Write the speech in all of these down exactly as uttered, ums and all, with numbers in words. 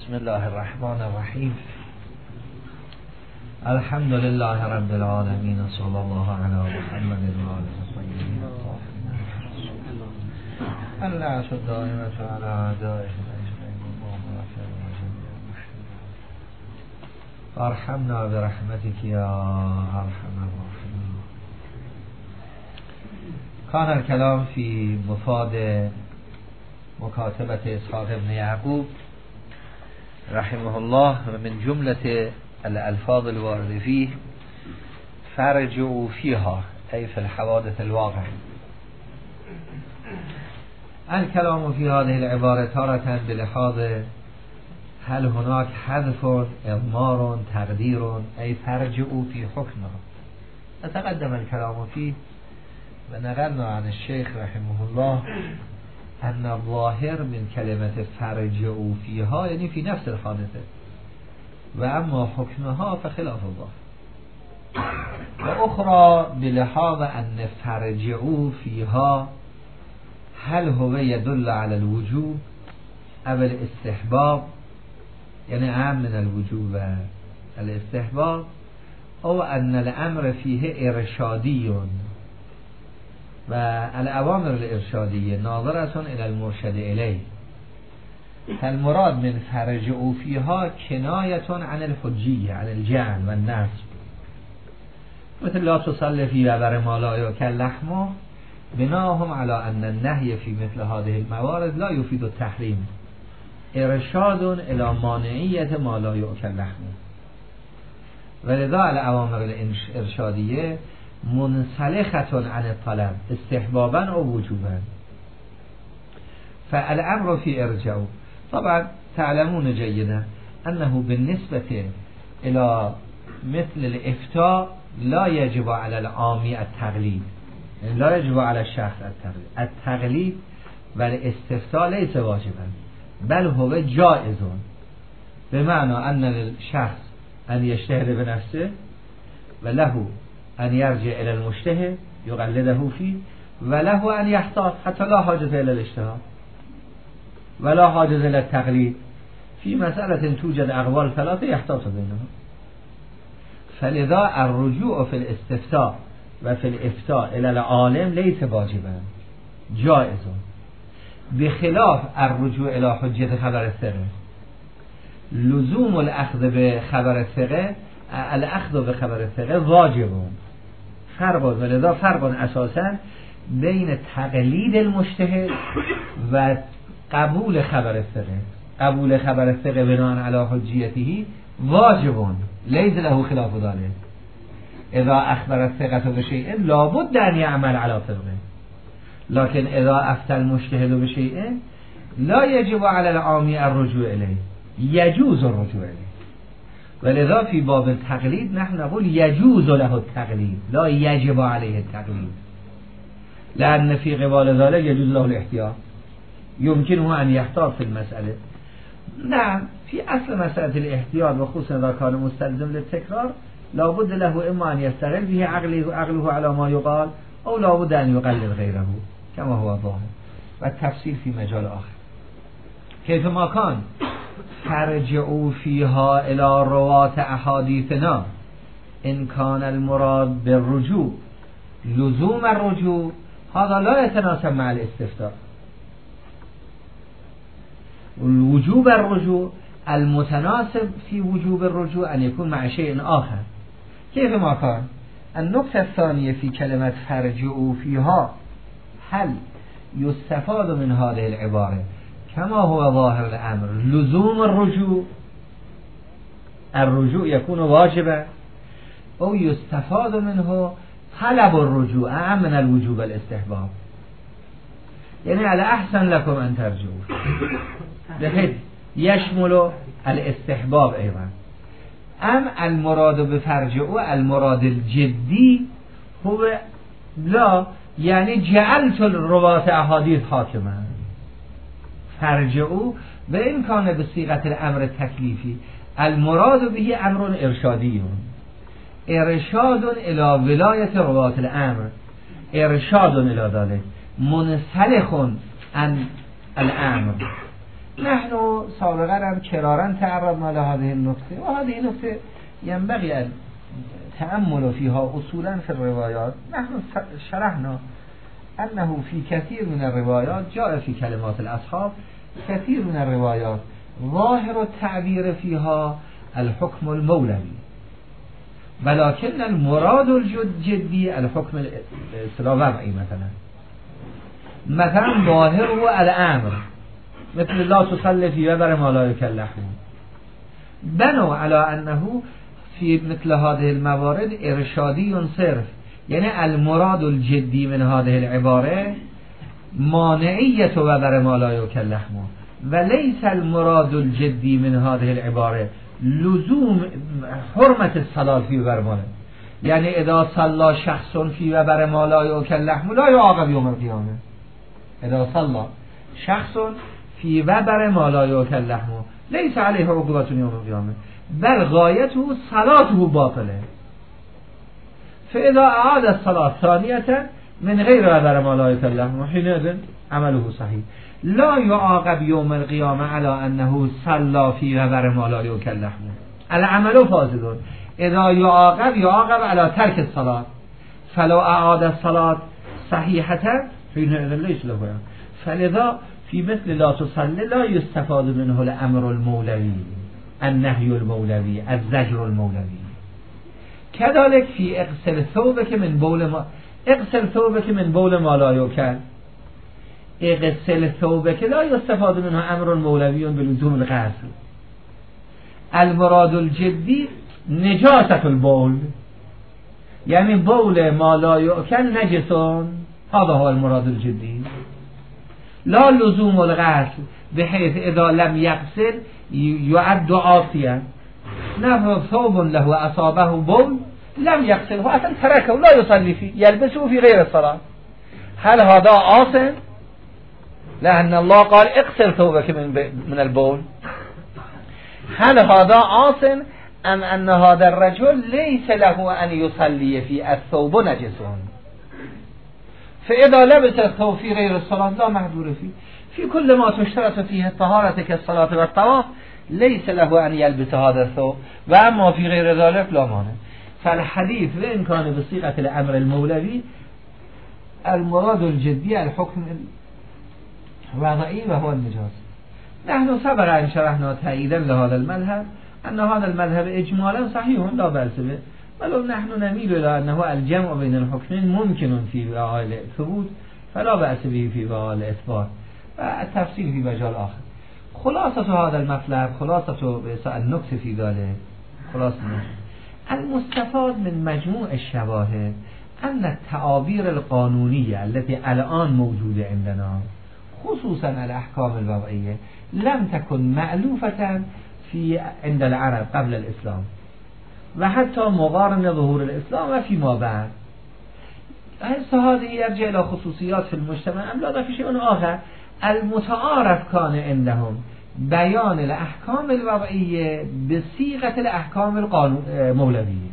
بسم الله الرحمن الرحیم. الحمد لله رب العالمین، صلی الله علی محمد و آله الطیبین الطاهرین. اللعنة الدائمة علی اعدائهم اجمعین. ارحمنا برحمتک یا ارحم الراحمین. کان الکلام فی مفاد مکاتبت اسحاق ابن یعقوب رحمه الله و من جملة الالفاظ الوارد فيه فرجعوا فيها أي في الحوادث الواقع. الكلام في هذه العبارة تارة بلحاظ هل هناك حذف اضمار تقدير أي فرجعوا في حكمها. تقدم الكلام فيه ونقلنا عن الشيخ رحمه الله ان الظاهر من كلمة فرجعوا فيها يعني في نفس الحادثة، و اما حكمها فخلاف الله. و اخرى بلحاظ ان فرجعوا فيها هل هو يدل على الوجوب او الاستحباب، يعني عام من الوجوب و الاستحباب، او ان الامر فيه ارشادي و الاوامر الارشادیه ناظرة الى المرشد الیه. فالمراد من فرجعوا فيها کنایة عن الحجیه عن الجعل و النصب، مثل لا تصل فی ببر ما لا یاکل لحمه، بناهم على ان النهی فی مثل هذه الموارد لا یفید التحریم، ارشاد الى مانعیت ما لا یاکل لحمه. ولذا الاوامر الارشادیه منسلخة عن الطلب استحبابا او وجوبا. فالامر في ارجعوا طبعا تعلمون جيدا انه بالنسبة الى مثل الافتاء لا يجب على العامی التقليد، يعني لا يجب على الشخص التقليد. التقليد والاستفتاء ليس واجبا بل هو جائز، بمعنى ان للشخص ان يجتهد بنفسه وله ان يرجع الى المجتهد يقلده فيه، وله ان يحتاط حتى لا حاجة الى الاجتهاد ولا حاجة الى التقليد في مسألة توجد اقوال ثلاثة يحتاط بينها. فلذا الرجوع في الاستفتاء وفي الافتاء الى العالم ليس واجبا، جائز، بخلاف الرجوع الى حجة خبر الثقة. لزوم الاخذ بخبر الثقة الاخذ بخبر الثقة واجب، فرق، ولذا فرق اساسا بین تقلید المجتهد و قبول خبر الثقه. قبول خبر الثقه بناء على حجیته واجب لیس له خلاف ذلك. اذا اخبر الثقه بشيء لابد ان يعمل على طبقه، لكن اذا افتى المجتهد بشيء لا يجب على العامی الرجوع اليه، يجوز الرجوع اليه. ولذا في باب التقليد نحن نقول يجوز له التقليد لا يجب عليه التقليد، لأن في قبال ذلك يجوز له الاحتياط، يمكنه أن يحتاط في المسألة. نعم في أصل مسألة الاحتياط وخصوصا إذا كان مستلزم للتكرار لابد له إما أن يستغل به عقله, عقله على ما يقال، أو لابد أن يقلد غيره كما هو ظاهر، والتفصيل في مجال آخر. كيفما كان فرجعوا فيها الى رواة احاديثنا ان كان المراد بالرجوع لزوم الرجوع هذا لا يتناسب مع الاستفتاء. وجوب الرجوع المتناسب في وجوب الرجوع ان يكون مع شيء اخر. كيف ما كان النقطة الثانية في كلمة فرجعوا فيها، هل يستفاد من هذه العبارة كما هو ظاهر الأمر لزوم الرجوع، الرجوع يكون واجبا، أو يستفاد منه طلب الرجوع أعم من الوجوب الاستحباب، يعني على أحسن لكم أن ترجعوا، بحيث يشمل الاستحباب أيضا. أم المراد بفرجعوا المراد الجدي هو لا، يعني جعلت الرواة أحاديث حاكما. فرجعوا بإن كان بصيغة الأمر التكليفي المراد به أمر إرشادي، إرشاد إلى ولاية رواة الأمر، إرشاد إلى ذلك منسلخ عن الأمر، نحن سابقا هم كرارا تعرضنا لهذه النقطة، وهذه النقطة ينبغي التأمل فيها أصولا في الروايات. نحن شرحنا أنه في كثير من الروايات جاء في كلمات الأصحاب كثير من الروايات ظاهر التعبير فيها الحكم المولوي، ولكن المراد الجدي الحكم الوضعي. مثلا مثلا ظاهره الأمر، مثل لا تصلي في وبر ما لا يكلفون، بنوا على أنه في مثل هذه الموارد إرشادي صرف، يعني المراد الجدي من هذه العبارة مانعية وبر ما لا يكلفون، وليس المراد الجدي من هذه العبارة لزوم حرمة الصلاة في وبر ما، يعني إذا صلى شخص في وبر ما لا يكلفون لا يعاقب يوم القيامة. إذا صلى شخص في وبر ما لا يكلفون ليس عليه عقوبة يوم القيامة، بل غايته صلاته باطلة. فإذا أعاد الصلاة ثانية من غير وبر ما لا يكلفون حينئذ عمله صحيح، لا يعاقب يوم القيامة على أنه صلى في وبر ما لا يكلفون، العمل فاسد. إذا يعاقب يعاقب على ترك الصلاة، فلو أعاد الصلاة صحيحة حينئذ ليس له. فلذا في مثل لا تصلي لا يستفاد منه الأمر المولوي، النهي المولوي، الزجر المولوي. كذلك في اغسل ثوبك من بول ما اغسل ثوبك من بول ما لا يوكل، اغسل ثوبك لا يستفاد منه أمر مولوي بلزوم الغسل. المراد الجدي نجاسة البول، يعني بول ما لا يوكل نجسون، هذا هو المراد الجدي، لا لزوم الغسل بحيث إذا لم يغسل يعد عاصيا. نفر ثوب له أصابه بول لم يغسله أصلا تركه لا يصلي فيه، يلبسه في غير الصلاة، هل هذا عاصم؟ لأن الله قال اغسل ثوبك من من البول. هل هذا عاصم أم أن هذا الرجل ليس له أن يصلي في الثوب نجسون؟ فإذا لبس الثوب في غير الصلاة لا محذور فيه. في كل ما تشترط فيه الطهارة كالصلاة والطواف ليس له أن يلبس هذا الثوب، وأما في غير ذلك لا مانع. فالحديث وإن كان بصيغة الأمر المولوي المراد الجدي الحكم الوضعي وهو النجاس. نحن سبق أن شرحنا تأييدا لهذا المذهب أن هذا المذهب إجمالا صحيح لا بأس به، ولو نحن نميل إلى أنه الجمع بين الحكمين ممكن في وقاء الثبوت فلا بأس به في وقاء الإثبات، والتفصيل في مجال آخر. خلاصة هذا المطلب، خلاصة النكتة في ذلك، خلاصة المستفاد من مجموع الشواهد أن التعابير القانونية التي الآن موجودة عندنا خصوصا الأحكام الوضعية لم تكن مألوفة في عند العرب قبل الإسلام، وحتى مقارن ظهور الإسلام وفيما بعد. هذه يرجع إلى خصوصيات في المجتمع أم لا في شيء آخر. المتعارف كان عندهم بيان الأحكام الوضعية بصيغة الأحكام المولوية،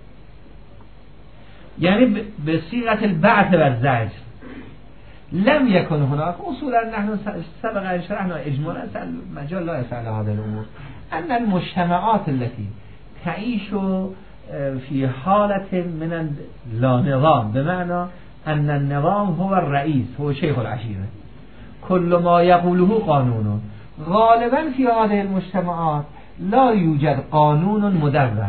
يعني بصيغة البعث والزجر. لم يكن هناك أصولا، نحن سبق أن شرحنا إجمالا مجال لا يسأل هذا الأمور، أن المجتمعات التي تعيش في حالة من لا نظام، بمعنى أن النظام هو الرئيس، هو شيخ العشيرة، كل ما يقوله قانون. غالبا في هذه المجتمعات لا يوجد قانون مدون.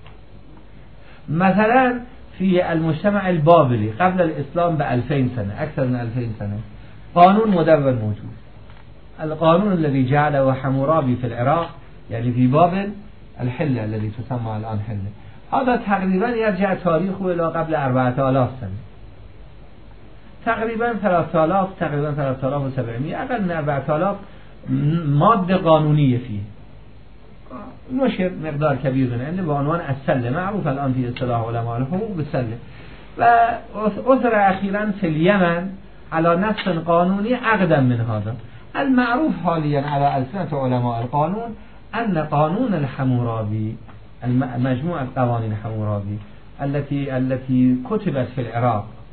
مثلا في المجتمع البابلي قبل الإسلام بألفين سنة، أكثر من ألفين سنة، قانون مدون موجود. القانون الذي جعله حمورابي في العراق، يعني في بابل، الحلة الذي تسمى الآن حلة، هذا تقريبا يرجع تاريخه إلى قبل أربعة آلاف سنة، تقريبا ثلاثة آلاف، تقريبا ثلاثة آلاف وسبعمائة، أقل من أربعة آلاف مادة قانونية فيه، نشر مقدار كبير من عنده بعنوان السلة، معروف الآن في اصطلاح علماء الحقوق بالسلة. وأثر أخيرا في اليمن على نص قانوني أقدم من هذا. المعروف حاليا على ألسنة علماء القانون أن قانون الحمورابي، مجموعة قوانين حمورابي التي التي كتبت في العراق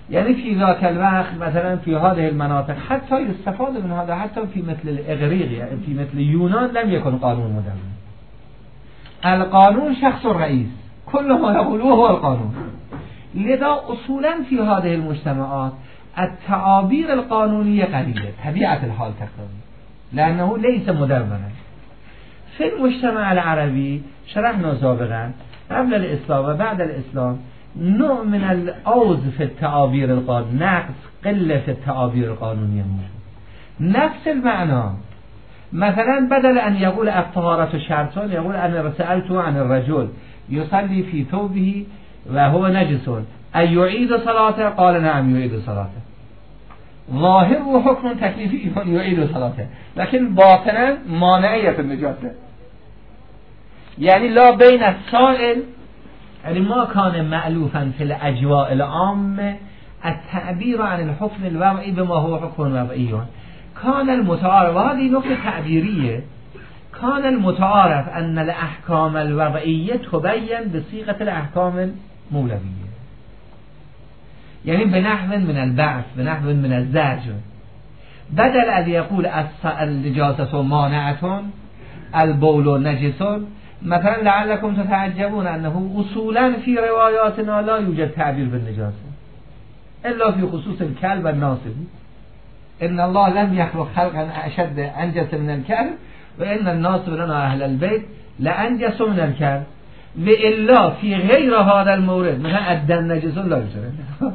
یعنی فی ذاک الوقت مثلا فی هذه المناطق حتی استفاده من هذا حتی فی مثل الاغریق یعنی فی مثل یونان لم یکن قانون مدون. القانون شخص الرئیس كل ما يقوله هو القانون. لذا اصولا في هذه المجتمعات التعابير القانونية قليلة طبيعة الحال تقتضي لأنه ليس مدونا. في المجتمع العربي شرحنا سابقا قبل الإسلام وبعد الإسلام نوع من العوز في التعابير القانونية، نقص قلة في التعابير القانونية موجود. نفس المعنى مثلا بدل أن يقول الطهارة شرط يقول أنا سألت عن الرجل يصلي في ثوبه وهو نجس أن يعيد صلاته قال نعم يعيد صلاته. ظاهر وحكم تكليفي يعيد صلاته لكن باطنا مانعية النجاسة. يعني لا بين السائل يعني ما كان مألوفا في الأجواء العامة التعبير عن الحكم الوضعي بما هو حكم وضعي. كان المتعارف وهذه نقطة تعبيرية كان المتعارف أن الأحكام الوضعية تبين بصيغة الأحكام المولوية يعني بنحو من البعث بنحو من الزجر. بدل أن يقول النجاسة مانعة البول نجس مثلا لعلكم تتعجبون أنه أصولا في رواياتنا لا يوجد تعبير بالنجاسة إلا في خصوص الكلب والناصب. إن الله لم يخلق خلقا أشد أنجس من الكلب وإن الناصب لنا أهل البيت لأنجس من الكلب. وإلا في غير هذا المورد مثلا الدم نجس لا يوجد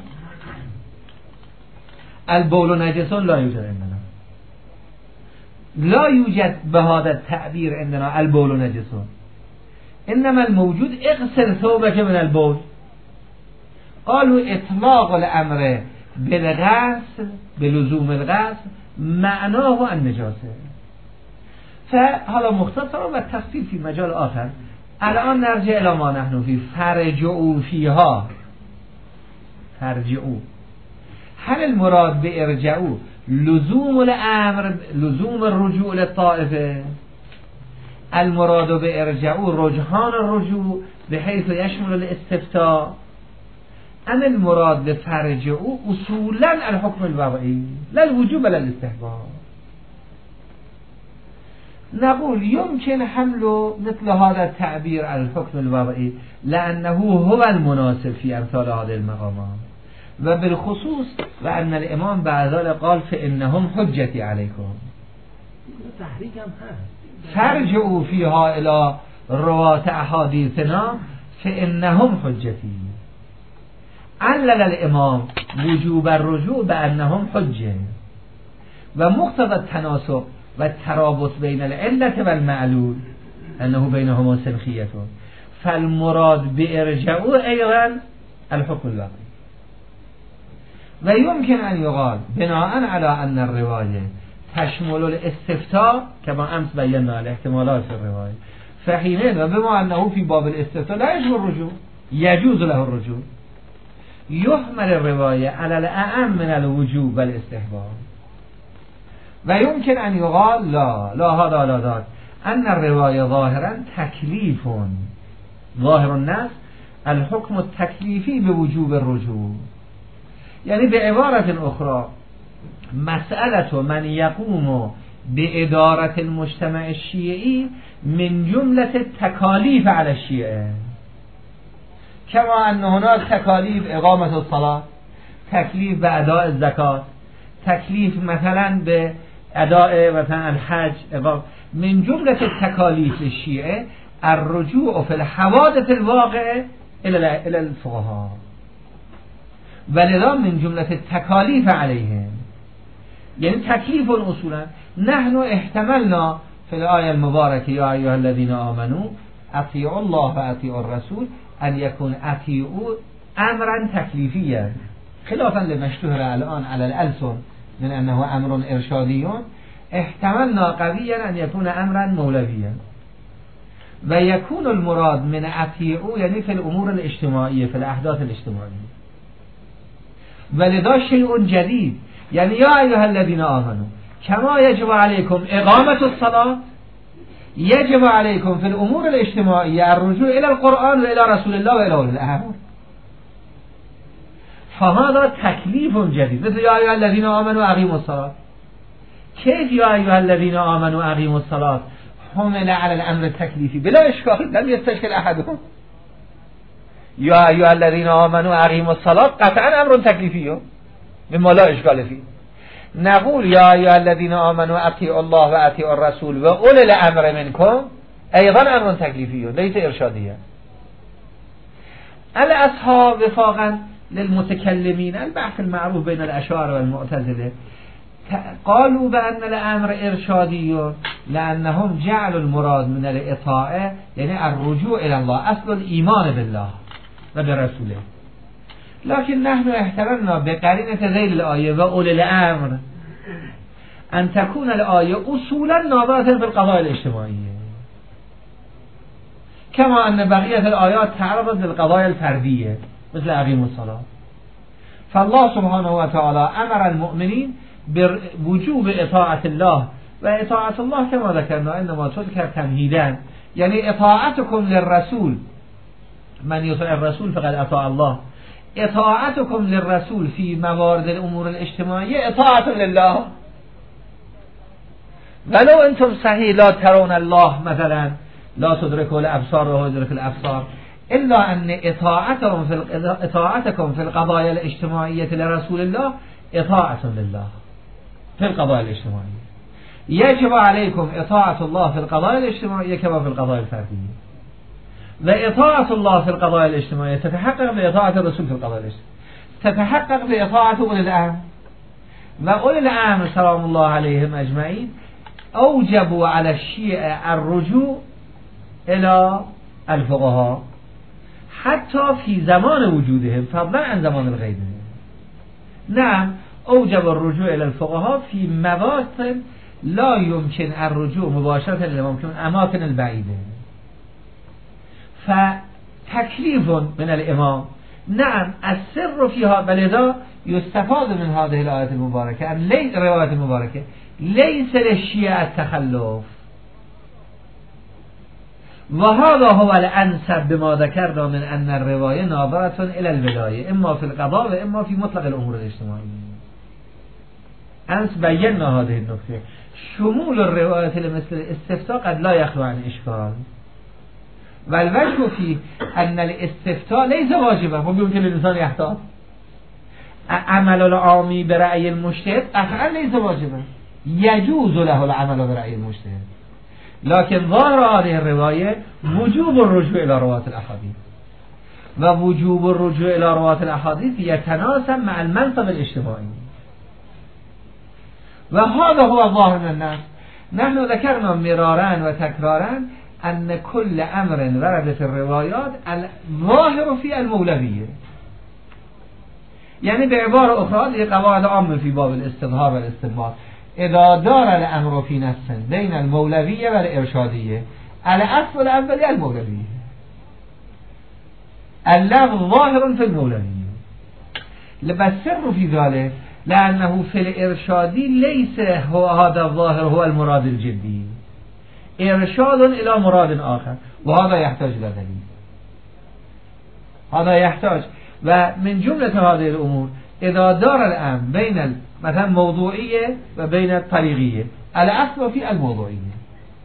البول نجس لا يوجد عندنا لا يوجد بهذا التعبير عندنا البول نجس إنما الموجود اغسل ثوبك من البول. قالوا إطلاق الأمر بالغسل بلزوم الغسل معناه النجاسة. فهذا مختصر والتفصيل في مجال آخر. الآن نرجع إلى ما نحن فيه فرجعوا فيها. فرجعوا هل المراد بارجعوا لزوم الأمر لزوم الرجوع للطائفة؟ المراد بارجعوا رجحان الرجوع بحيث يشمل الاستفتاء؟ أم المراد بفرجعوا أصولا الحكم الوضعي لا الوجوب ولا الاستحباب؟ نقول يمكن حمل مثل هذا التعبير على الحكم الوضعي لأنه هو المناسب في أمثال هذه المقامات وبالخصوص وأن الإمام بعد ذلك قال فإنهم حجتي عليكم. فرجعوا فيها إلى رواة أحاديثنا فإنهم حجتي. علل الإمام وجوب الرجوع بأنهم حجة ومقتضى التناسق والترابط بين العلة والمعلول أنه بينهما سنخية. فالمراد بإرجعوا أيضا الحكم الواقعي. ويمكن أن يقال بناء على أن الرواية تشمل الاستفتاء كما أمس بينا الاحتمالات في الرواية فحينئذ وبما أنه في باب الاستفتاء لا يجوز الرجوع يجوز له الرجوع يحمل الرواية على الأعم من الوجوب والاستحباب. ويمكن أن يقال لا لا هذا لا ذاك أن الرواية ظاهرا تكليف ظاهر الناس الحكم التكليفي بوجوب الرجوع. يعني بعبارة أخرى مسألة من يقوم بإدارة المجتمع الشيعي من جملة التكاليف على الشيعة كما أن هناك تكاليف إقامة الصلاة تكليف بأداء الزكاة تكليف مثلا بأداء مثلا الحج من جملة التكاليف الشيعة الرجوع في الحوادث الواقعة إلى الفقهاء ولذا من جملة التكاليف عليهم يعني تكليف أصولا. نحن احتملنا في الآية المباركة يا أيها الذين آمنوا أطيعوا الله وأطيعوا الرسول أن يكون أطيعوا أمرا تكليفيا خلافا لما اشتهر الآن على الألسن من أنه أمر إرشادي. احتملنا قويا أن يكون أمرا مولويا ويكون المراد من أطيعوا يعني في الأمور الاجتماعية في الأحداث الاجتماعية. ولذا شيء جديد يعني يا أيها الذين آمنوا كما يجب عليكم إقامة الصلاة يجب عليكم في الأمور الاجتماعية الرجوع إلى القرآن وإلى رسول الله وإلى أولي الأمر. فهذا تکلیف جدید. مثل یا ایها الذین آمنوا اقیموا الصلاة. کیف یا ایها الذین آمنوا اقیموا الصلاة حمل على الامر تکلیفی بلا اشکال لم یستشکل احدهم. یا ایها الذین آمنوا اقیموا الصلاة قطعا امر تکلیفی مما لا اشکال فيه. نقول یا ایها الذین آمنوا اطیعوا الله و اطیعوا الرسول و اولي الامر منکم ایضا امر تکلیفی لیس ارشادیه. الاصحاب وفاقا للمتكلمين البحث المعروف بين الاشاعره والمعتزله قالوا بأن الامر ارشادي لانهم جعلوا المراد من الاطاعه يعني الرجوع الى الله اصل الايمان بالله و برسوله. لكن نحن احترمنا بقرينه ذيل الايه واولي الامر ان تكون الايه اصولا ناظره في القضايا الاجتماعيه كما ان بقيه الايات تعرضت للقضايا الفرديه مثل اقیموا الصلاة. فالله سبحانه وتعالى امر المؤمنين بوجوب اطاعة الله و اطاعة الله كما ذكرنا انما تذكر تمهيدا يعني اطاعتكم للرسول من يطيع الرسول فقد اطاع الله. اطاعتكم للرسول في موارد الامور الاجتماعية اطاعة لله. ولو انتم صحيح لا ترون الله مثلا لا تدركوا الابصار وهو يدرك الابصار إلا أن إطاعتهم في إطاعتكم في القضايا الاجتماعية لرسول الله إطاعة لله في القضايا الاجتماعية. يجب عليكم إطاعة الله في القضايا الاجتماعية كما في القضايا الفردية. وإطاعة الله في القضايا الاجتماعية تتحقق بإطاعة الرسول في القضايا الاجتماعية، تتحقق بإطاعة أولي الأمر. وأولي الأمر سلام الله عليهم أجمعين أوجبوا على الشيعة الرجوع إلى الفقهاء حتى في زمان وجودهم فضلا عن زمان الغيب. نعم اوجب الرجوع الى الفقهاء في مواطن لا يمكن الرجوع مباشرة الى ممكن اماكن البعيدة. فتكليف من الامام. نعم السر فيها بلذا يستفاد من هذه الآية المباركة أن ليس الرواية المباركة ليس للشيعة التخلف. وهذا هو الأنسب بما ذكرنا من أن الرواية ناظرة إلى الولاية إما في القضاء وإما في مطلق الأمور الاجتماعية. أنس بينا هذه النقطة. شمول الرواية لمثل الاستفتاء قد لا يخلو عن إشكال، والوجه في أن الاستفتاء ليس واجبا ممكن الإنسان يحتاط. عمل العامی برأي المجتهد أفعل ليس واجبا يجوز له العمل برأي المجتهد، لكن ظاهر هذه الرواية وجوب الرجوع إلى رواة الأحاديث، ووجوب الرجوع إلى رواة الأحاديث يتناسب مع المنطق الاجتماعي، وهذا هو الظاهر من الناس. نحن ذكرنا مرارا وتكرارا أن كل أمر ورد في الروايات الظاهر في المولوية، يعني بعبارة أخرى هذه قواعد عامة في باب الاستظهار والاستنباط. إذا دار الأمر في نفس بين المولوية والإرشادية الأصل الأول المولوية، اللفظ ظاهر في المولوية، السر في ذلك لأنه في الإرشادي ليس هو هذا الظاهر هو المراد الجدي، إرشاد إلى مراد آخر، وهذا يحتاج إلى دليل. هذا يحتاج. ومن جملة هذه الأمور إذا دار الأمر بين مثلا موضوعية وبين الطريقية الأصل في الموضوعية.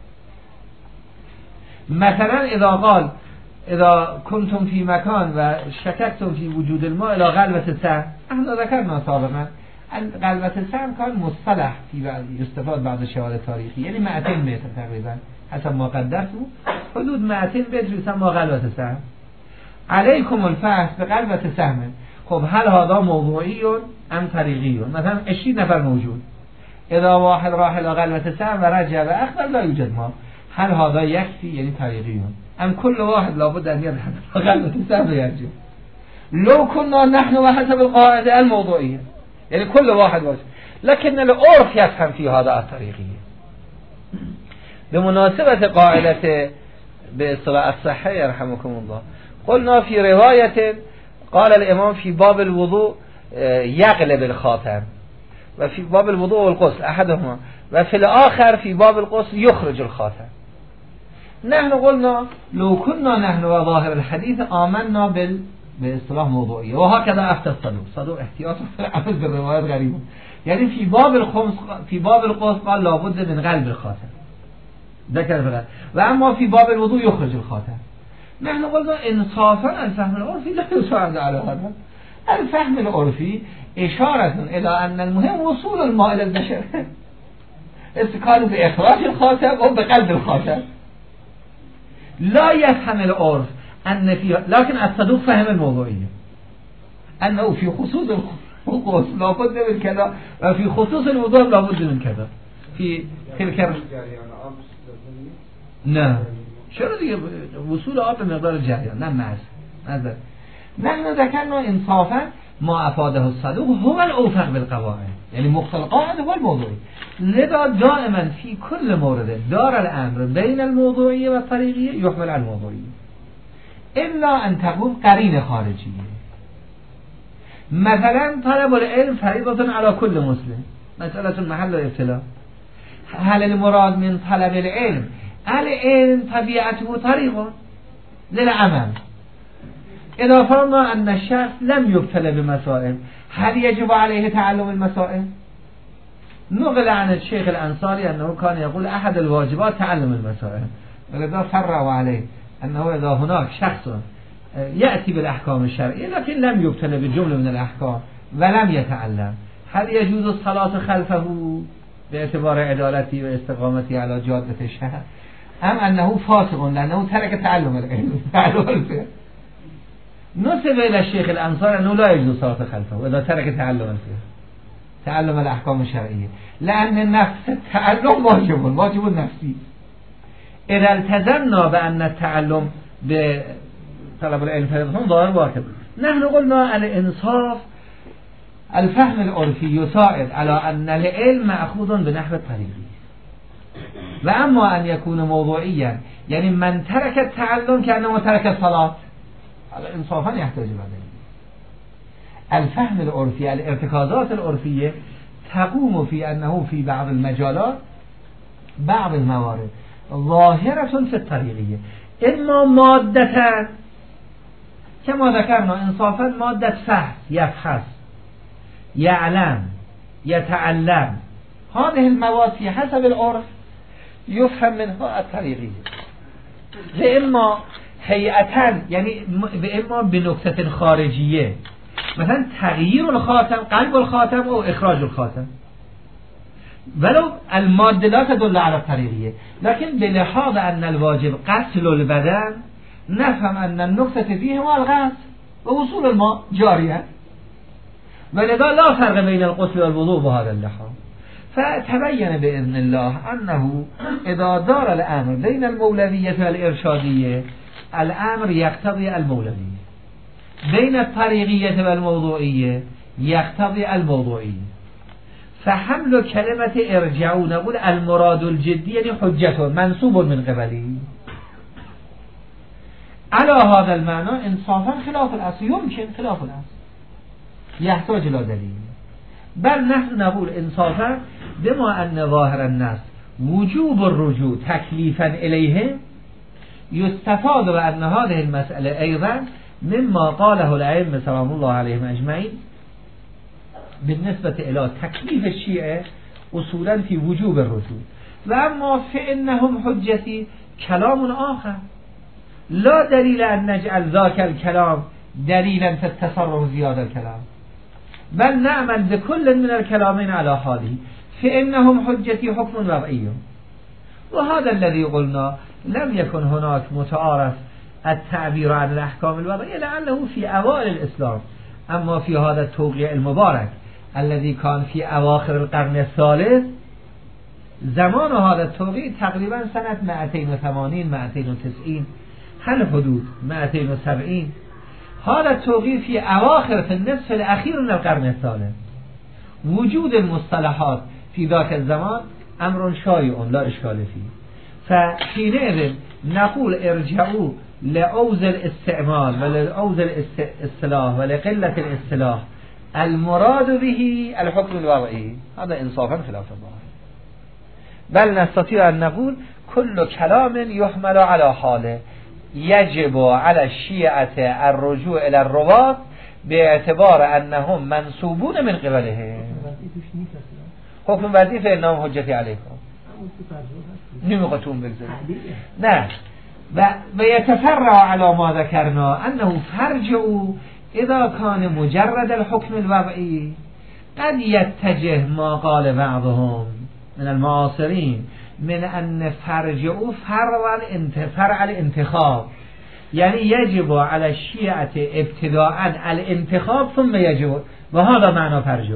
مثلا إذا قال إذا كنتم في مكان وشككتم في وجود الماء إلى غلبة السهم، احنا ذكرنا سابقا غلبة السهم كان مصطلح في بعض يستفاد بعض الشواهد التاريخية، يعني مئتين متر تقريبا حسب ما قدرته، حدود مئتين متر يسمى غلبة السهم. عليكم الفحص بغلبة السهم. خب هل هذا موضوعي ام طريقي؟ مثلا عشرين نفر موجود، اذا واحد راح الى غلبة السهم ورجع واخبر لا يوجد ماء، هل هذا يكفي يعني طريقي ام كل واحد لابد ان يذهب غلبة السهم ويرجع؟ لو كنا نحن وحسب القاعدة الموضوعية يعني كل واحد واجب، لكن العرف يفهم في هذا الطريقي. بمناسبة قاعدة باصطلاح الصحة يرحمكم الله، قلنا في رواية قال الإمام في باب الوضوء يغلب الخاتم، وفي باب الوضوء والغسل أحدهما، وفي الآخر في باب الغسل يخرج الخاتم. نحن قلنا لو كنا نحن وظاهر الحديث آمنا به اصطلاح موضوعیه. و ها کذا افت الصدوق، صدوق احتیاط عمل به روایت غریب، یعنی فی باب الخمس فی باب القص قال لابد من قلب الخاتم ذکر فقط، و اما فی باب الوضوء یخرج الخاتم. نحن قلنا انصافا الفهم العرفی لا يساعد على هذا. الفهم العرفی اشاره الى ان المهم وصول الماء الى البشر، استقال باخراج الخاتم و بقلب الخاتم. لا يفهم العرف ان في، لكن الصدوق فهم الموضوعيه انه في خصوص الغسل لابد من كذا و في خصوص الوضوء لابد من كذا. في تلك نه چرا دیگه وصول آب به مقدار جریان، نه مز نظر. نحن ذكرنا انصافا ما افاده الصدوق هو الاوفق بالقواعد، يعني مقتضى القاعده هو الموضوعي. لذا دائما في كل مورد دار الامر بين الموضوعيه والطريقيه يحمل على الموضوعيه، الا ان تقوم قرين خارجيه. مثلا طلب العلم فريضه على كل مسلم، مساله محل ابتلاء. هل المراد من طلب العلم العلم طبيعته طريق للعمل؟ إذا فرضنا أن الشخص لم يبتلى بمسائل، هل يجب عليه تعلم المسائل؟ نقل عن الشيخ الأنصاري أنه كان يقول أحد الواجبات تعلم المسائل، ولذا فرعوا عليه أنه إذا هناك شخص يأتي بالأحكام الشرعية لكن لم يبتلى بجملة من الأحكام ولم يتعلم، هل يجوز الصلاة خلفه باعتبار عدالته واستقامته على جادة الشهر، ام انه فاسق لانه ترك تعلم العلم تعلم الفقه؟ نسب الى الشيخ الانصاري انه لا يجوز الصلاة خلفه اذا ترك تعلم الفقه، تعلم الاحكام الشرعية، لان النفس التعلم واجب واجب نفسي. اذا التزمنا بان التعلم بطلب العلم فريضة ظاهر واجب. نحن قلنا الانصاف الفهم العرفي يساعد على ان العلم مأخوذ بنحو الطريقي، و اما ان يكون موضوعيا يعني من ترك التعلم كأنه ترك الصلاة، هذا انصافا يحتاج الى دليل. الفهم العرفي الارتكازات العرفية تقوم في انه في بعض المجالات بعض الموارد ظاهرة في الطريقية، اما مادة كما ذكرنا انصافا مادة فحص يفحص يعلم يتعلم، هذه المواد في حسب العرف يفهم منها الطريقية، وإما هيئة يعني وإما بنكتة خارجية، مثلا تغيير الخاتم قلب الخاتم أو إخراج الخاتم، ولو المادة لا تدل على الطريقية، لكن بلحاظ أن الواجب غسل البدن نفهم أن النكتة فيه هو الغسل ووصول الماء جارية، ولذا لا فرق بين الغسل والوضوء بهذا اللحاظ. فتبين بإذن الله أنه إذا دار الأمر بين المولوية والإرشادية الأمر يقتضي المولوية، بين الطريقية والموضوعية يقتضي الموضوعية. فحمل كلمة ارجعوا نقول المراد الجدي يعني حجته منصوب من قبله على هذا المعنى انصافا خلاف الأصل، يمكن خلاف الأصل يحتاج إلى دليل. بل نحن نقول انصافا بما أن ظاهر النص وجوب الرجوع تكليفا إليه، يستفاد بأن هذه المسألة أيضا مما قاله الأئمة سلام الله عليهم أجمعين بالنسبة إلى تكليف الشيعة أصولا في وجوب الرجوع. وأما فإنهم حجتي كلام آخر لا دليل أن نجعل ذاك الكلام دليلا في التصرف زيادة الكلام، بل نعمل بكل من الكلامين على حاله، فإنهم حجتي حكم وضعي. وهذا الذي قلنا لم يكن هناك متعارف التعبير عن الأحكام الوضعية لعله في أوائل الإسلام، أما في هذا التوقيع المبارك الذي كان في أواخر القرن الثالث، زمان هذا التوقيع تقريبا سنة مئتين وثمانين مئتين وتسعين هل حدود مئتين وسبعين، هذا التوقيع في أواخر في النصف الأخير من القرن الثالث. وجود المصطلحات في ذاك الزمان أمر شائع لا إشكال فيه، فحينئذ نقول ارجعوا لأوز الاستعمال ولأوز الاصطلاح ولقلة الاصطلاح المراد به الحكم الوضعي، هذا إنصافا خلاف الظاهر. بل نستطيع أن نقول كل كلام يحمل على حاله یجب علی الشیعة الرجوع الى الرواة باعتبار انهم منصوبون من قبله. حکم وظیفه اعلام حجتی علیکم نمیخواتون بگذارید نه و و یتفرع علی ما ذکرنا انه فرجع اذا كان مجرد الحكم الوضعی قد يتجه ما قال بعضهم من المعاصرين من ان فرجع فرع الانتخاب، یعنی یجب علی الشیعة ابتداء الانتخاب ثم یجب و هذا معنی فرجع.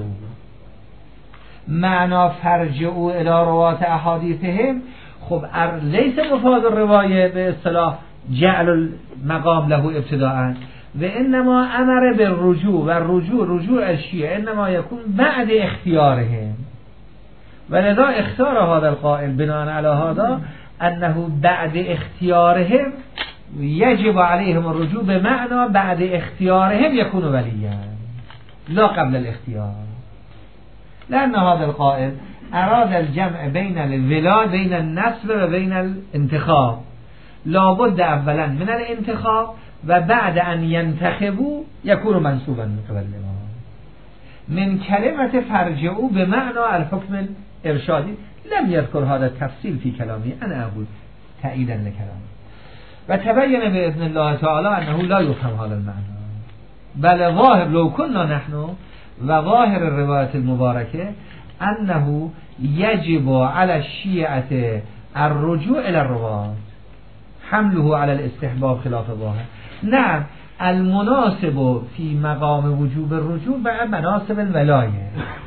معنی فرجع الى روات احادیثهم خب لیس مفاد الروایه به اصطلاح جعل المقام له ابتداء و انما امر بالرجوع و الرجوع رجوع الشیعه انما یکون بعد اختیارهم و لذا اختار هذا القائل بناء على هذا انه بعد اختیارهم یجب علیهم الرجوع بمعنى بعد اختیارهم یکون ولیا لا قبل الاختیار، لأن هذا القائل أراد الجمع بين الولاء بين النسب و بين الانتخاب، لابد اولا من الانتخاب و بعد ان ينتخبوا يكون منصوبا من قبل الامام. من كلمة فرجعوا بمعنى الحكم الارشادي لم يذكر هذا التفصيل في كلامي، أنا أقول تأييدا لكلامي و تبين بإذن الله تعالى أنه لا يفهم هذا المعنى، بل ظاهر لو كنا نحن و ظاهر الرواية المباركة أنه يجب على الشيعة الرجوع إلى الرواة حمله على الاستحباب خلاف ظاهر. نعم المناسب في مقام وجوب الرجوع مع مناسب الولاية،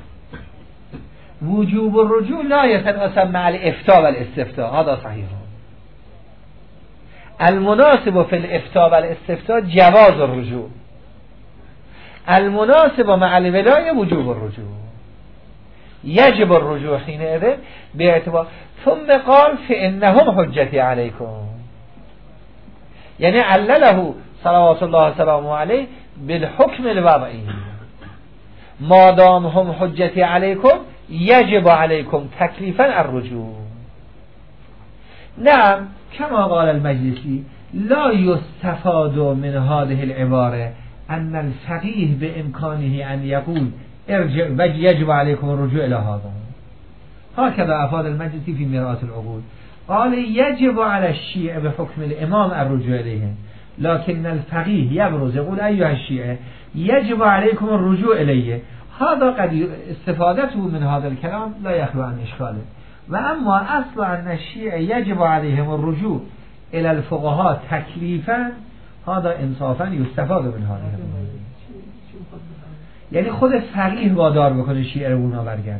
وجوب الرجوع لا يتناسب مع الإفتاء والاستفتاء، هذا صحيح. المناسب في الإفتاء والاستفتاء جواز الرجوع، المناسب مع الولاية وجوب الرجوع، يجب الرجوع حينئذ باعتبار. ثم قال فإنهم حجتي عليكم، يعني علله صلوات الله وسلامه عليه بالحكم الوضعي، ما دام هم حجتي عليكم يجب عليكم تكليفا الرجوع. نعم كما قال المجلسي لا يستفاد من هذه العبارة أن الفقيه بإمكانه أن يقول ارجع يجب عليكم الرجوع إلى هذا، هكذا أفاد المجلسي في مرآة العقول، قال يجب على الشيعة بحكم الإمام الرجوع إليهم، لكن الفقيه يبرز يقول أيها الشيعة يجب عليكم الرجوع إليه، هذا قد استفادته من هذا الكلام لا يخلو عن إشكاله. وأما أصل أن الشيعة يجب عليهم الرجوع إلى الفقهاء تكليفا هذا انصافا يستفاد من هذا، یعنی خود فقیه وادار بکنه شیعه رو اونا برگردن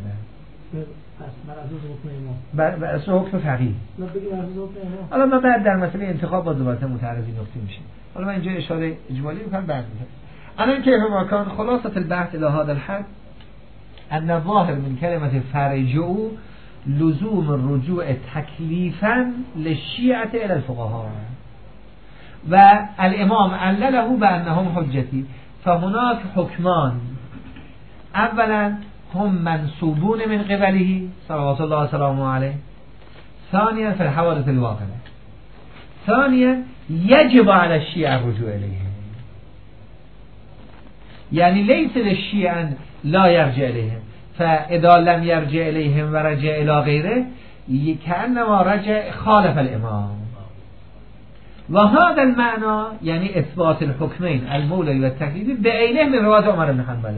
بر اساس حکم فقیه. حالا من بعد در مسئله انتخاب با دوباره متعرضی نکته میشه، حالا من اینجا اشاره اجمالی میکنم بعد میگم. الان کیف ما کان خلاصه البحث الى هذا الحد ان الظاهر من كلمه فرجعوا لزوم الرجوع تكليفا للشيعة الى الفقهاء و الامام علله بانهم حجتي، فهناك حكمان، اولا هم منصوبون من قبله صلوات الله وسلامه عليه، ثانيا في الحوادث الواقعة، ثانيا يجب على الشيعة الرجوع إليهم، يعني ليس للشيعة لا يرجع إليهم، فإذا لم يرجع إليهم ورجع إلى غيره كأنما رجع خالف الإمام. وهذا المعنى يعني إثبات الحكمين المولوي والتكليفي بعينه من رواية عمر بن حنبل،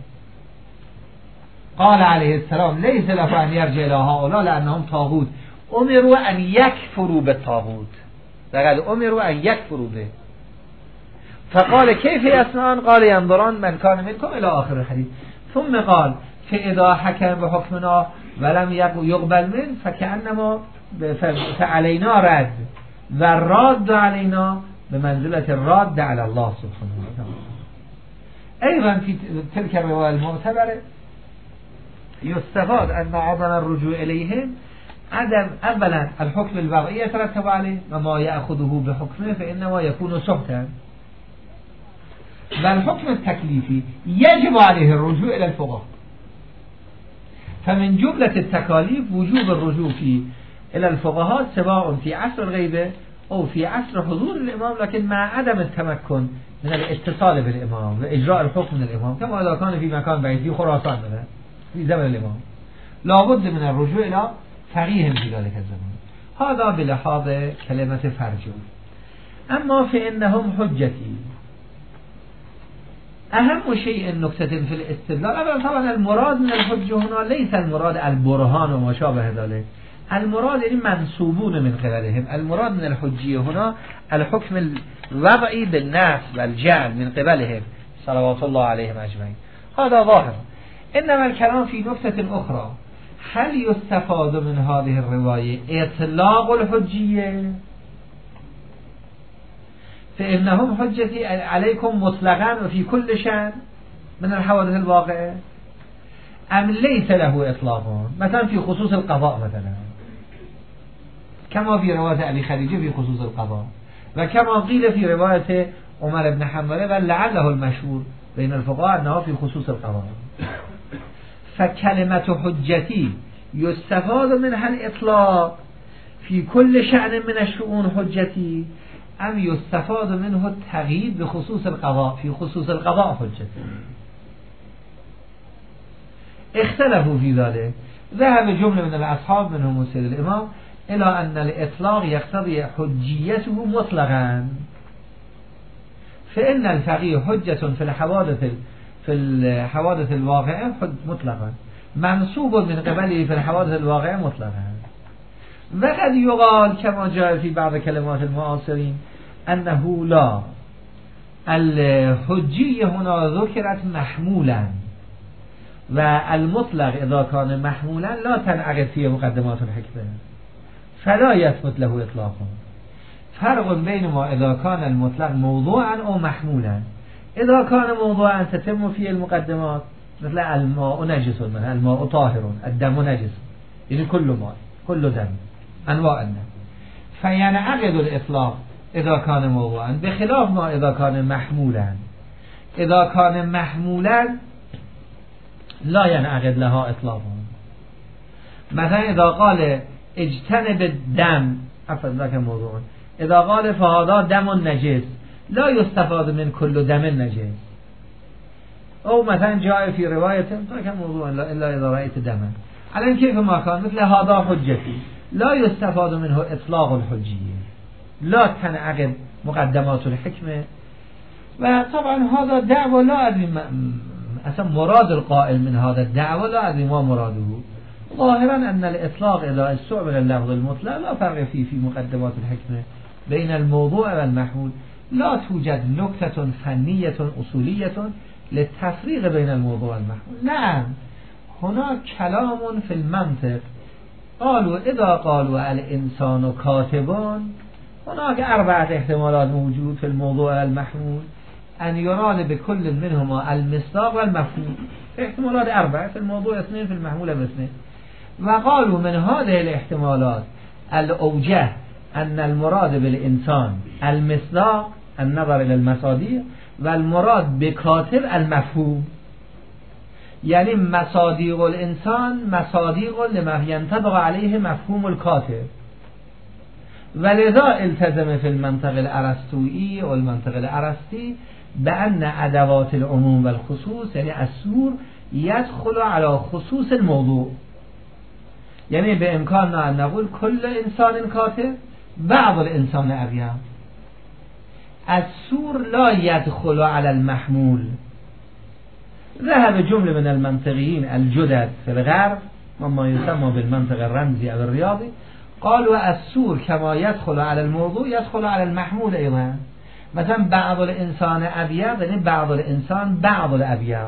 قال عليه السلام ليس له أن يرجع إلى هؤلاء لأنهم طاغوت، أمروا أن يكفروا بالطاغوت، لقد أمروا أن يكفروا به، فقال كيف يصنعون؟ قال ينظرون من كان منكم إلى آخر الحديث، ثم قال فإذا حكم بحكمنا ولم يقبل من فكأنما فعلينا رد والراد علينا بمنزلة الراد على الله سبحانه وتعالى. أيضا في تلك الرواية المعتبرة يستفاد أن عدم الرجوع إليهم عدم أولا الحكم الوضعي يترتب عليه وما يأخذه بحكمه فإنما يكون سحتا، والحكم التكليفي يجب عليه الرجوع إلى الفقهاء، فمن جملة التكاليف وجوب الرجوع في إلى الفقهاء سواء في عصر الغيبة او في عصر حضور الامام لكن مع عدم التمكن من الاتصال بالامام و اجراء الحكم من الامام كما اذا كان في مكان بعيد في خراسان مثلا في زمن الامام لابد من الرجوع الى فقيه في ذلك الزمان. هذا بلحاظ كلمة فرجو. اما فانهم حجتي، اهم شيء نكتة في الاستدلال، اولا طبعا المراد من الحجة هنا ليس المراد البرهان وما شابه ذلك، المراد يعني منسوبون من قبلهم، المراد من الحجية هنا الحكم الوضعي بالنفس والجعل من قبلهم صلوات الله عليهم اجمعين. هذا ظاهر. انما الكلام في نكتة اخرى، هل يستفاد من هذه الرواية اطلاق الحجية فإنهم حجتي عليكم مطلقا وفي كل شأن من الحوادث الواقعة، أم ليس له إطلاق مثلا في خصوص القضاء مثلا كما في رواية أبي خديجة في خصوص القضاء، وكما قيل في رواية عمر بن حنبل بل لعله المشهور بين الفقهاء أنه في خصوص القضاء. فكلمة حجتي يستفاد منها الإطلاق في كل شأن من الشؤون حجتي، أم يستفاد منه التغيير بخصوص القضاء في خصوص القضاء حجتي؟ اختلفوا في ذلك. ذهب جملة من الأصحاب منهم السيد الإمام إلى أن الإطلاق يقتضي حجيته مطلقا، فإن الفقيه حجة في الحوادث في الحوادث الواقعة مطلقا منسوب من قبله في الحوادث الواقعة مطلقا. وقد يقال كما جاء في بعض كلمات المعاصرين أنه لا، الحجية هنا ذكرت محمولا، والمطلق إذا كان محمولا لا تنعقد فيه مقدمات الحكمة فلا يثبت له إطلاقا. فرق بين ما إذا كان المطلق موضوعا أو محمولا. إذا كان موضوعا تتم فيه المقدمات مثل الماء نجس، مثلا الماء طاهر، الدم نجس، يعني كل ماء كل دم أنواع الدم، فينعقد الإطلاق إذا كان موضوعا، بخلاف ما إذا كان محمولا. إذا كان محمولا لا ينعقد لها إطلاقا. مثلا إذا قال اجتنب الدم عفوا ذاك موضوع، إذا قال فهذا دم نجس لا يستفاد من كل دم نجس. أو مثلا جاء في رواية ذاك موضوع إلا إذا رأيت دما، على كيف ما كان مثل هذا حجتي لا يستفاد منه إطلاق الحجية، لا تنعقد مقدمات الحكمة. وطبعا هذا دعوة لا أدري أصلا مراد القائل من هذا الدعوة لا أدري ما مراده. ظاهرا أن الإطلاق إذا استعمل اللفظ المطلق لا فرق فيه في مقدمات الحكمة بين الموضوع والمحمول، لا توجد نكتة فنية أصولية للتفريق بين الموضوع والمحمول. نعم هناك كلام في المنطق، قالوا إذا قالوا الإنسان كاتبان هناك أربعة احتمالات موجود في الموضوع والمحمول، أن يراد بكل منهما المصداق والمفهوم، احتمالات أربعة في الموضوع، اثنين في المحمول اثنين. وقالوا من هذه الاحتمالات الأوجه أن المراد بالإنسان المصداق النظر إلى المصاديق، والمراد بكاتب المفهوم، يعني مصادیق الانسان مصادیق لما ينطبق عليه مفهوم الكاتب. ولذا التزم في المنطق الأرسطویی والمنطق الأرسطی بأن أدوات العموم والخصوص يعني السور يدخل على خصوص الموضوع، يعني بإمكاننا أن نقول كل إنسان كاتب بعض الإنسان أبيض. السور لا يدخل على المحمول. ذهب جملة من المنطقيين الجدد في الغرب وما يسمى بالمنطق الرمزي أو الرياضي، قالوا السور كما يدخل على الموضوع يدخل على المحمول أيضا. مثلا بعض الإنسان أبيض يعني بعض الإنسان بعض الأبيض.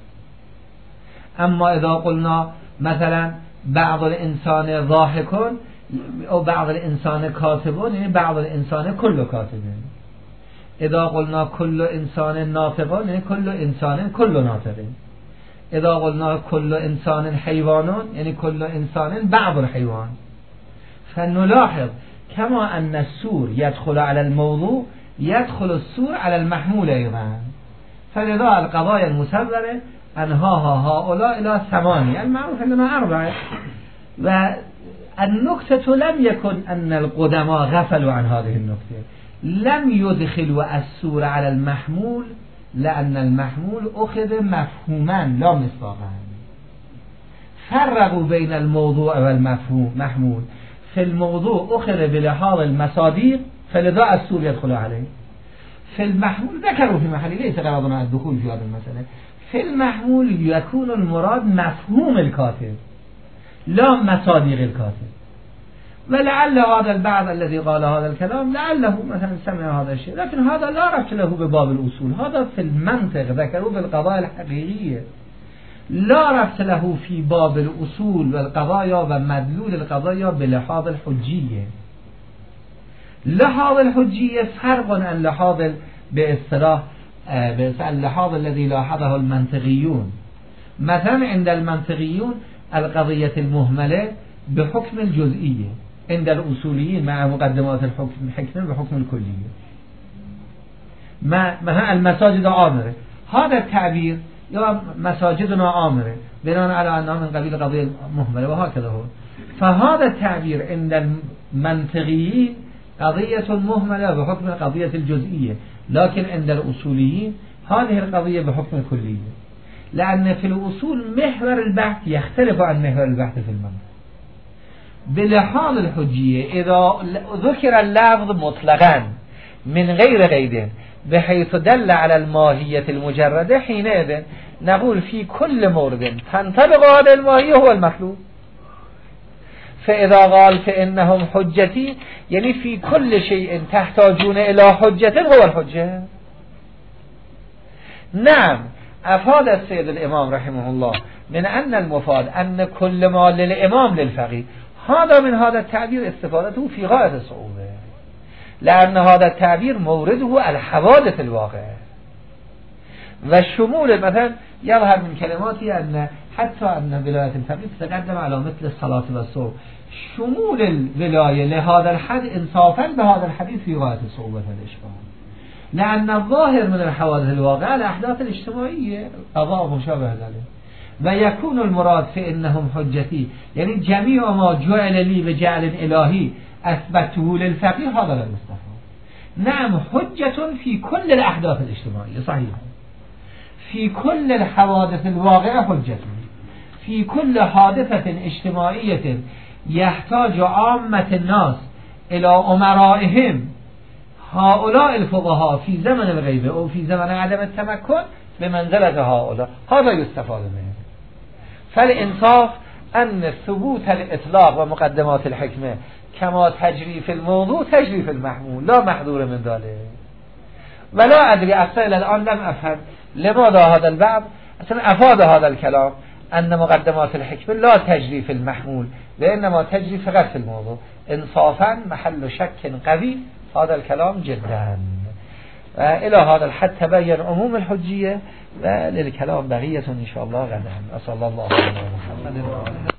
أما إذا قلنا مثلا بعض الإنسان ضاحكون أو بعض الإنسان كاتبون يعني بعض الإنسان كل كاتبين. إذا قلنا كل إنسان ناطقون يعني كل إنسان كل ناطقين. إذا قلنا كل إنسان حيوانون يعني كل إنسان بعض الحيوان. فنلاحظ كما أن السور يدخل على الموضوع يدخل السور على المحمول أيضا. فلذا القضايا المسبرة أنهاها هؤلاء إلى ثمانية، المعروف أننا أربعة، النکته لم یکن ان القدما غفلوا عن هذه النکته لم يدخلوا السور على المحمول لأن المحمول أخذ مفهوما لا مصداقا فرقوا بين الموضوع والمفهوم محمول في الموضوع أخذ بلحاظ المصاديق فلذا السور يدخل عليه في المحمول ذكروا في محل ليس غرضنا الدخول في هذا المسألة في المحمول يكون المراد مفهوم الكاتب لا مصاديق الكاتب ولعل هذا البعض الذي قال هذا الكلام لعله مثلا سمع هذا الشيء لكن هذا لا ربط له بباب الأصول هذا في المنطق ذكروا بالقضايا الحقيقية لا ربط له في باب الأصول والقضايا ومدلول القضايا بلحاظ الحجية لحاظ الحجية فرق عن لحاظ باصطلاح اللحاظ الذي لاحظه المنطقيون مثلا عند المنطقيون القضية المهملة بحكم الجزئية عند الأصوليين مع مقدمات الحكم الحكم بحكم الكلية ما ما المساجد آمرة هذا التعبير يا مساجدنا آمرة بناء على أنها من قبيل قضية مهملة وهكذا هو فهذا التعبير عند المنطقيين قضية مهملة بحكم القضية الجزئية لكن عند الأصوليين هذه القضية بحكم الكلية لأن في الأصول محور البحث يختلف عن محور البحث في المنطق بلحاظ الحجية إذا ذكر اللفظ مطلقا من غير قيد بحيث دل على الماهية المجردة حينئذ نقول في كل مورد تنطبق هذا الماهية هو المطلوب فإذا قال فإنهم حجتي يعني في كل شيء تحتاجون إلى حجة هو الحجة نعم أفاد السيد الإمام رحمه الله من أن المفاد أن كل ما للإمام للفقيه هذا من هذا التعبير استفادته في غاية الصعوبة لأن هذا التعبير مورده الحوادث الواقعة والشمول مثلا يظهر من كلماتي أن حتى أن ولاية الفقيه تتقدم على مثل الصلاة والصوم شمول الولاية لهذا الحد انصافا بهذا الحديث في غاية الصعوبة الإشكال لأن الظاهر من الحوادث الواقعة الأحداث الاجتماعية قضاء مشابه ذلك ويكون المراد في إنهم حجتي يعني جميع ما جعل لي بجعل إلهي أثبته للفقيه هذا لا يستفاد نعم حجة في كل الأحداث الاجتماعية صحيح في كل الحوادث الواقعة حجة في كل حادثة اجتماعية يحتاج عامة الناس إلى أمرائهم هؤلاء الفقهاء في زمن الغيبة أو في زمن عدم التمكن بمنزلة هؤلاء هذا يستفاد منه فالإنصاف أن ثبوت الإطلاق ومقدمات الحكمة كما تجري في الموضوع تجري في المحمول لا محظور من ذلك ولا أدري أصلا الآن لم أفهم لماذا هذا البعض أصلا أفاد هذا الكلام أن مقدمات الحكمة لا تجري في المحمول وإنما تجري فقط في الموضوع انصافا محل شك قوي هذا الكلام جدا إلى هذا الحد تبين عموم الحجية وللكلام بقية إن شاء الله غدا. صلى الله عليه وسلم.